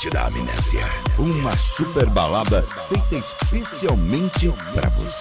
Noite da Amnésia. Uma super balada feita especialmente pra você.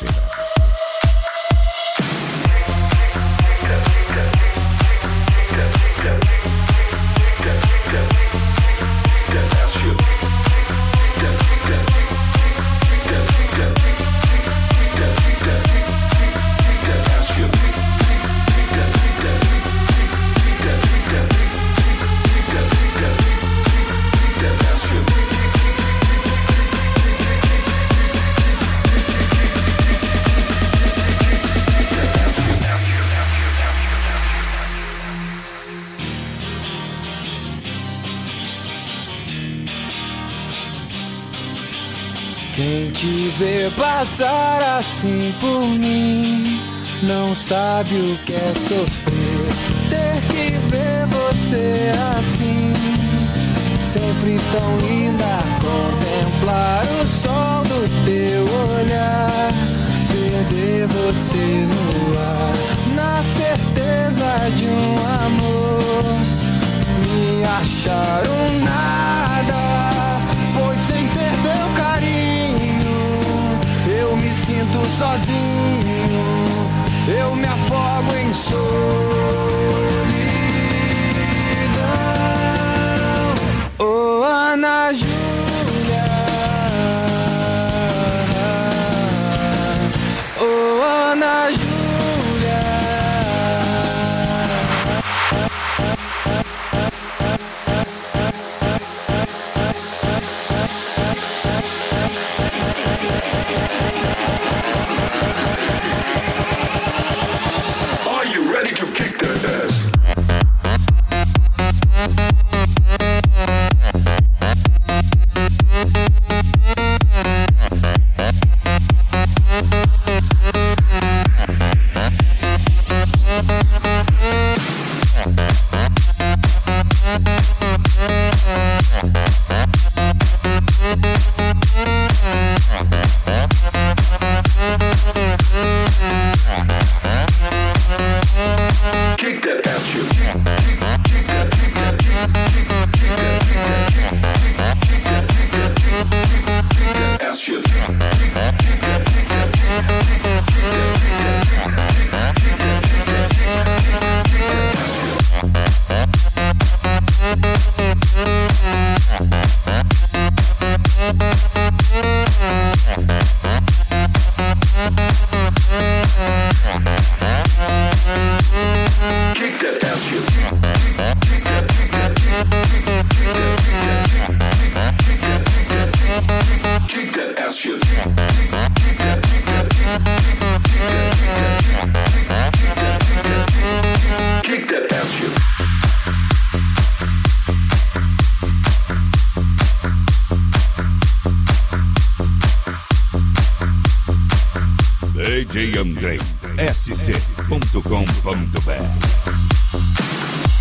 Quem te vê passar assim por mim não sabe o que é sofrer. Ter que ver você assim, sempre tão linda. Contemplar o sol do teu olhar, perder você no ar, na certeza de um amor. Me achar um nada, pois sem ter teu carinho eu me sinto sozinho, eu me afogo em solidão. Oh, Ana Júlia, oh, Ana Júlia. djandrei.sc.com.br